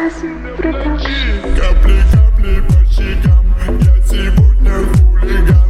Продолжим. Капли, капли по щекам, я сегодня хулиган.